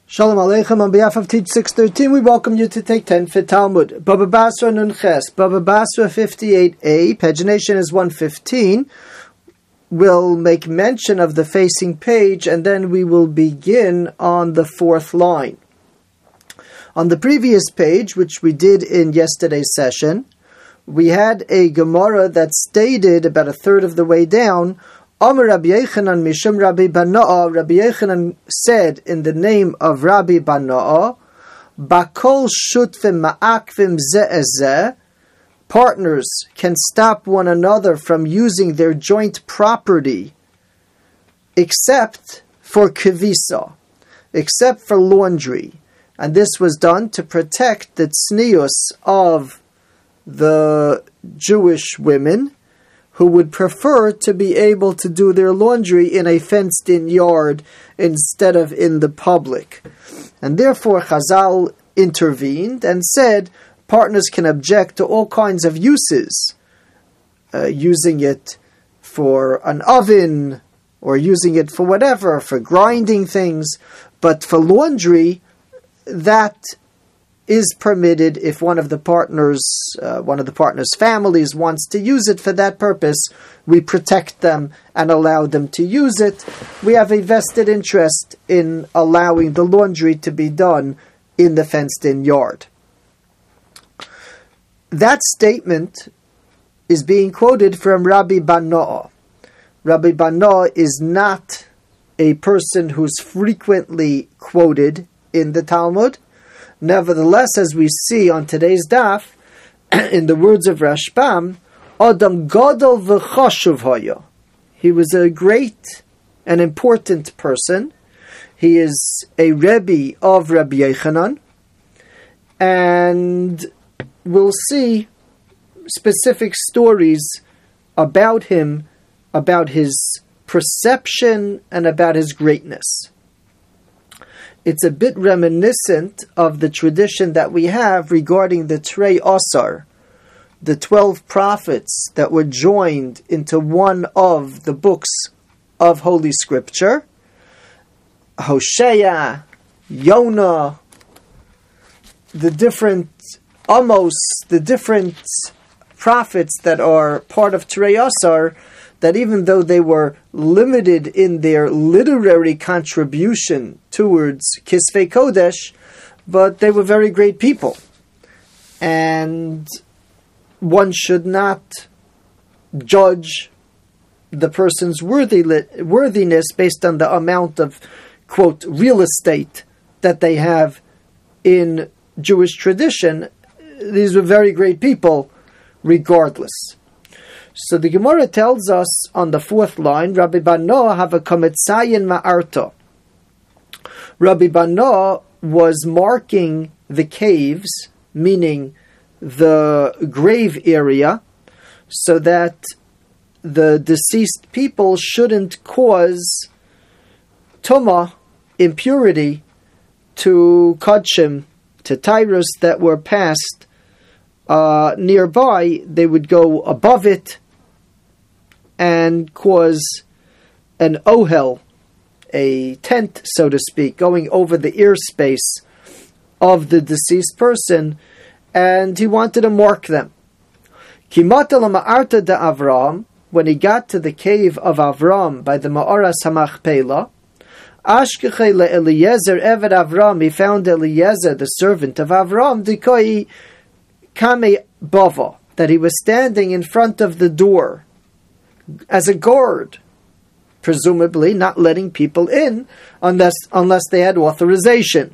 Shalom Aleichem. On behalf of Teach 613, we welcome you to take 10 for Talmud. Baba Basra Nun Ches, Baba Basra 58a, pagination is 115. We'll make mention of the facing page and then we will begin on the fourth line. On the previous page, which we did in yesterday's session, we had a Gemara that stated about a third of the way down, Amar Rabbi Yochanan Mishum Rabbi Banoah. Rabbi Yochanan said in the name of Rabbi Banoah, Bakol Shutvim Ma'akvim Ze'ezeh, partners can stop one another from using their joint property, except for kivisa, except for laundry. And this was done to protect the tznius of the Jewish women, who would prefer to be able to do their laundry in a fenced-in yard instead of in the public. And therefore Chazal intervened and said partners can object to all kinds of uses, using it for an oven, or using it for whatever, for grinding things, but for laundry, that is permitted if one of the partners' families wants to use it for that purpose. We protect them and allow them to use it. We have a vested interest in allowing the laundry to be done in the fenced-in yard. That statement is being quoted from Rabbi Banoah. Rabbi Banoah is not a person who's frequently quoted in the Talmud. Nevertheless, as we see on today's daf, in the words of Rashbam, Adam Gadol v'chashuv haya. He was a great and important person. He is a Rebbe of Rabbi Yochanan, and we'll see specific stories about him, about his perception, and about his greatness. It's a bit reminiscent of the tradition that we have regarding the Trei Asar, the 12 prophets that were joined into one of the books of Holy Scripture. Hosea, Yonah, the different Amos, the different prophets that are part of Trei Asar, that even though they were limited in their literary contribution towards Kisvei Kodesh, but they were very great people. And one should not judge the person's worthiness based on the amount of, quote, real estate that they have in Jewish tradition. These were very great people, regardless. So the Gemara tells us on the fourth line, Rabbi Banoah have a kametzayin ma'arta. Rabbi Banoah was marking the caves, meaning the grave area, so that the deceased people shouldn't cause tumah, impurity, to kachim, to tyrus that were passed nearby. They would go above it and cause an ohel, a tent, so to speak, going over the airspace of the deceased person, and he wanted to mark them. Kimata ma'arta de Avram, when he got to the cave of Avram by the Ma'aras HaMachpelah, Ashkechei le'Eliezer Eved Avram, he found Eliezer, the servant of Avram, Dikoi Kame Bava, that he was standing in front of the door as a guard, presumably not letting people in unless they had authorization.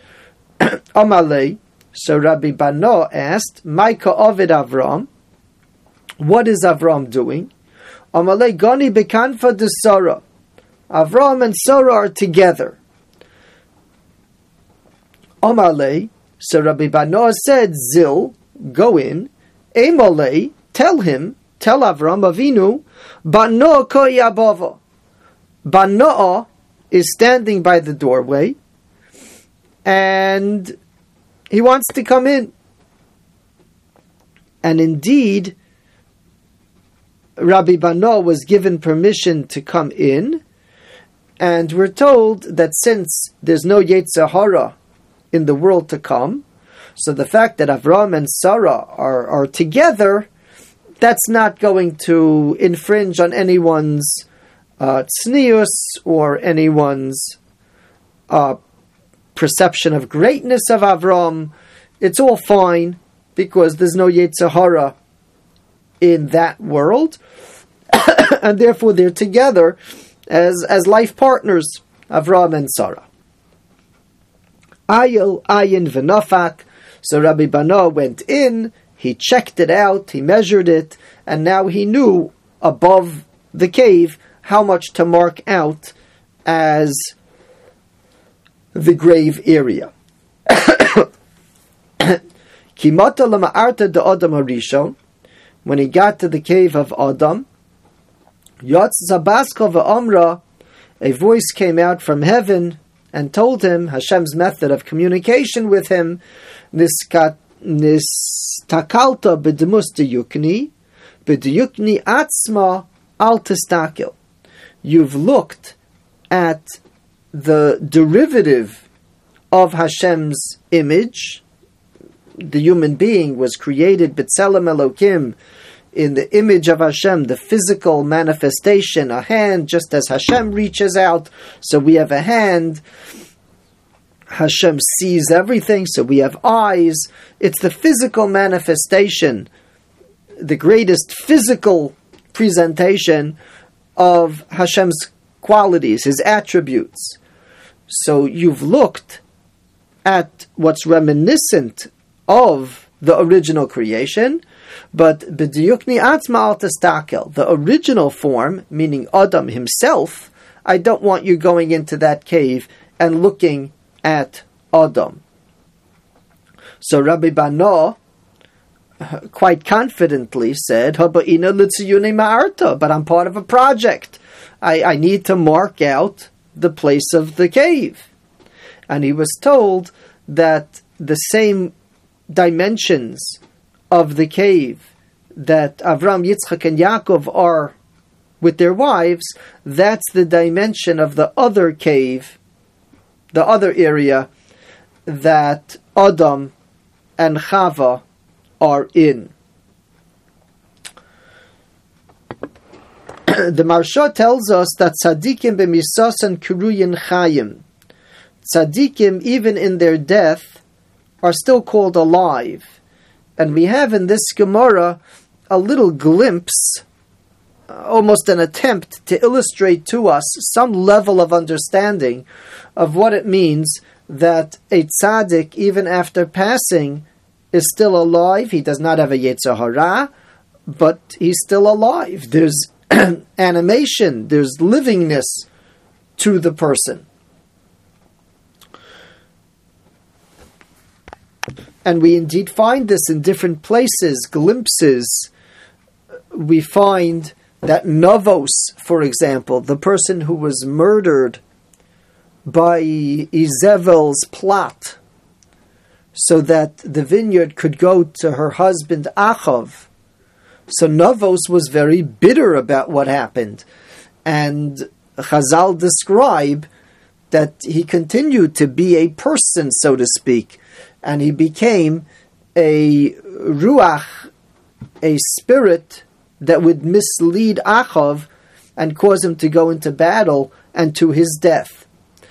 Amalei, so Rabbi Banoah asked, Maika Ovid Avram, what is Avram doing? Amalei Gani Bekanfa de Sarah. Avram and Sarah are together. Amalei, so Rabbi Banoah said, Zil, go in. Emalei, tell Avram Avinu, Banoah ko yabava. Banoah is standing by the doorway, and he wants to come in. And indeed, Rabbi Banoah was given permission to come in, And we're told that since there's no Yetzer Hara in the world to come, so the fact that Avram and Sarah are together, that's not going to infringe on anyone's tznius or anyone's perception of greatness of Avram. It's all fine because there's no Yetzer Hara in that world, and therefore they're together as life partners, Avram and Sarah. Ayil, ayin v'nafak. So Rabbi Bana went in, he checked it out, he measured it, and now he knew above the cave how much to mark out as the grave area. Kimata lama'arta de Adam harishon. When he got to the cave of Adam, Yotz Zabaska v'Amra, a voice came out from heaven and told him Hashem's method of communication with him, Nistakalta b'demus deyukni atzma al testakil. You've looked at the derivative of Hashem's image. The human being was created b'tzelem Elokim, in the image of Hashem, the physical manifestation, a hand, just as Hashem reaches out, so we have a hand. Hashem sees everything, so we have eyes. It's the physical manifestation, the greatest physical presentation of Hashem's qualities, His attributes. So you've looked at what's reminiscent of the original creation, but b'diyukni atzma al testakel, the original form, meaning Adam himself, I don't want you going into that cave and looking at Adam. So Rabbi Bana quite confidently said, but I'm part of a project. I need to mark out the place of the cave. And he was told that the same dimensions of the cave that Avram, Yitzchak, and Yaakov are with their wives, that's the dimension of the other cave, the other area that Adam and Chava are in. The Marsha tells us that tzaddikim b'misasan kuruyin chayim. Tzaddikim, even in their death, are still called alive. And we have in this Gemara a little glimpse, almost an attempt to illustrate to us some level of understanding of what it means that a tzaddik, even after passing, is still alive. He does not have a Yetzer Hara, but he's still alive. There's animation, there's livingness to the person. And we indeed find this in different places, glimpses. We find that Navos, for example, the person who was murdered by Izevel's plot, so that the vineyard could go to her husband Achav. So Navos was very bitter about what happened. And Chazal describe that he continued to be a person, so to speak, and he became a ruach, a spirit that would mislead Achav and cause him to go into battle and to his death.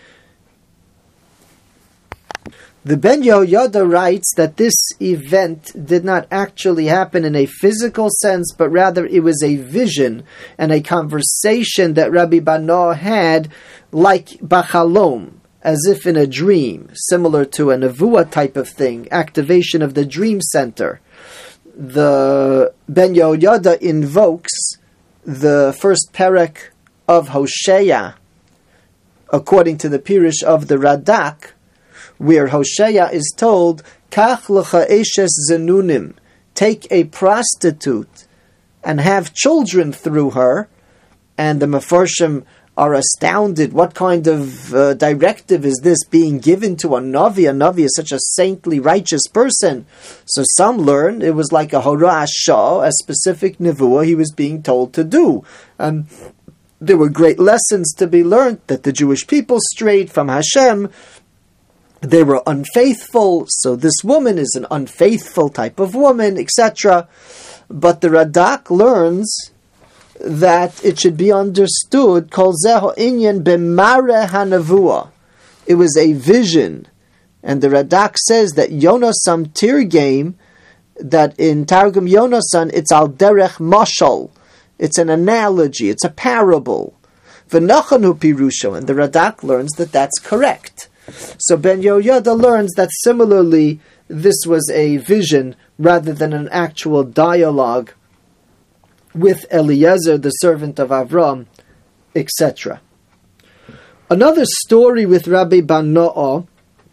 The Ben Yehoyada writes that this event did not actually happen in a physical sense, but rather it was a vision and a conversation that Rabbi Bana had like Bachalom, as if in a dream, similar to a Nevuah type of thing, activation of the dream center. The Ben Yehoyada invokes the first perek of Hosea, according to the Pirush of the Radak, where Hosea is told, Kach lecha eshes zenunim, take a prostitute and have children through her. And the Mefarshim are astounded. What kind of directive is this being given to a Navi? A Navi is such a saintly, righteous person. So some learn it was like a Hora Ashah, a specific Nevuah he was being told to do. there were great lessons to be learned, that the Jewish people strayed from Hashem, they were unfaithful, so this woman is an unfaithful type of woman, etc. But the Radak learns that it should be understood, Kol Zeho Inyan B'mare HaNavua. It was a vision. And the Radak says that Yonasam Tirgame, that in Targum Yonasan, it's al derech mashal. It's an analogy, it's a parable. V'nachanu pirusho, and the Radak learns that that's correct. So Ben Yehoyada learns that similarly, this was a vision rather than an actual dialogue with Eliezer, the servant of Avram, etc. Another story with Rabbi Banoah,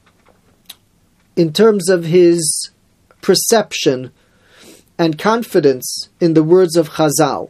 in terms of his perception and confidence in the words of Chazal.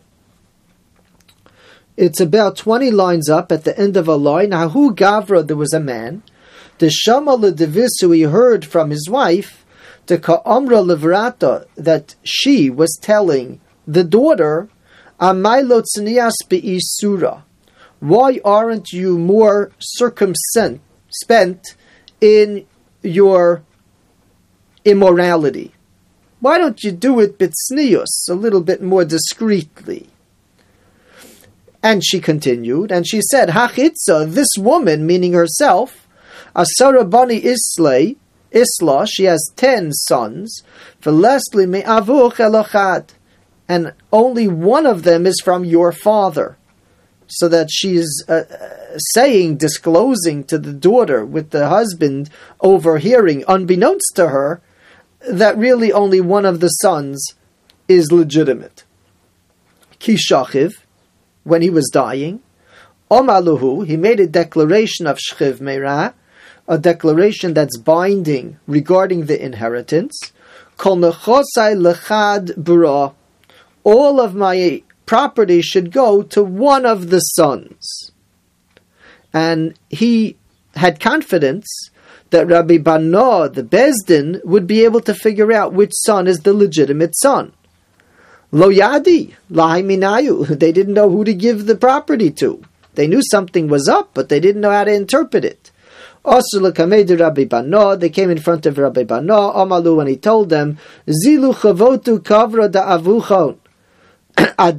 It's about 20 lines up at the end of a line. Hahu Gavra, there was a man. The Shama L'Devisu, he heard from his wife, the Ka'amra Levrata, that she was telling the daughter, Amaylot Tznias Be'isura. Why aren't you more circumspect in your immorality? Why don't you do it bitsnius, a little bit more discreetly? And she continued, and she said, Hachitza, this woman, meaning herself, Asara Bani Isla, she has 10 sons, V'lesli me'avuch elochad, and only one of them is from your father. So that she's disclosing to the daughter with the husband overhearing, unbeknownst to her, that really only one of the sons is legitimate. Kishachiv, when he was dying, Omaluhu, he made a declaration of Shchiv Meirah, a declaration that's binding regarding the inheritance. Kol nechosai lechad bura, all of my property should go to one of the sons. And he had confidence that Rabbi Banoah, the Bezdin, would be able to figure out which son is the legitimate son. Lo yadi, lahi minayu. They didn't know who to give the property to. They knew something was up, but they didn't know how to interpret it. Also, Rabbi Banoah, they came in front of Rabbi Banoah, Amalu, and he told them, Zilu chavotu kavra da avuchon. I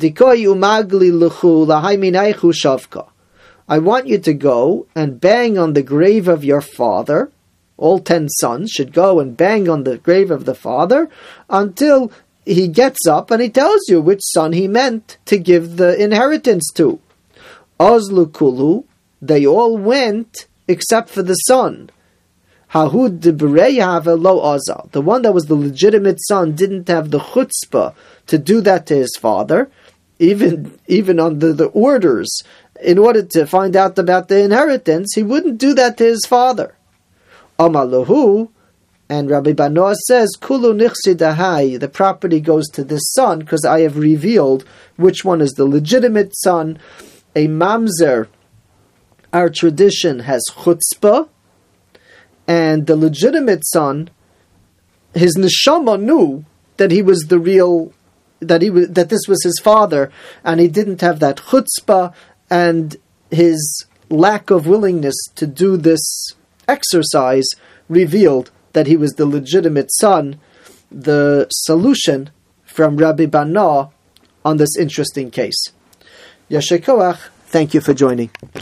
want you to go and bang on the grave of your father. All 10 sons should go and bang on the grave of the father until he gets up and he tells you which son he meant to give the inheritance to. Ozlu kulu, they all went except for the son. Hahud de lo azal. The one that was the legitimate son didn't have the chutzpah to do that to his father, even under the orders, in order to find out about the inheritance, he wouldn't do that to his father. Amalahu, and Rabbi Banoah says, Kulu nichsidahai, the property goes to this son, because I have revealed which one is the legitimate son. A mamzer, our tradition, has chutzpah, and the legitimate son, his neshama knew that he was the real, that this was his father, and he didn't have that chutzpah, and his lack of willingness to do this exercise revealed that he was the legitimate son. The solution from Rabbi Banoah on this interesting case. Yasher koach. Thank you for joining.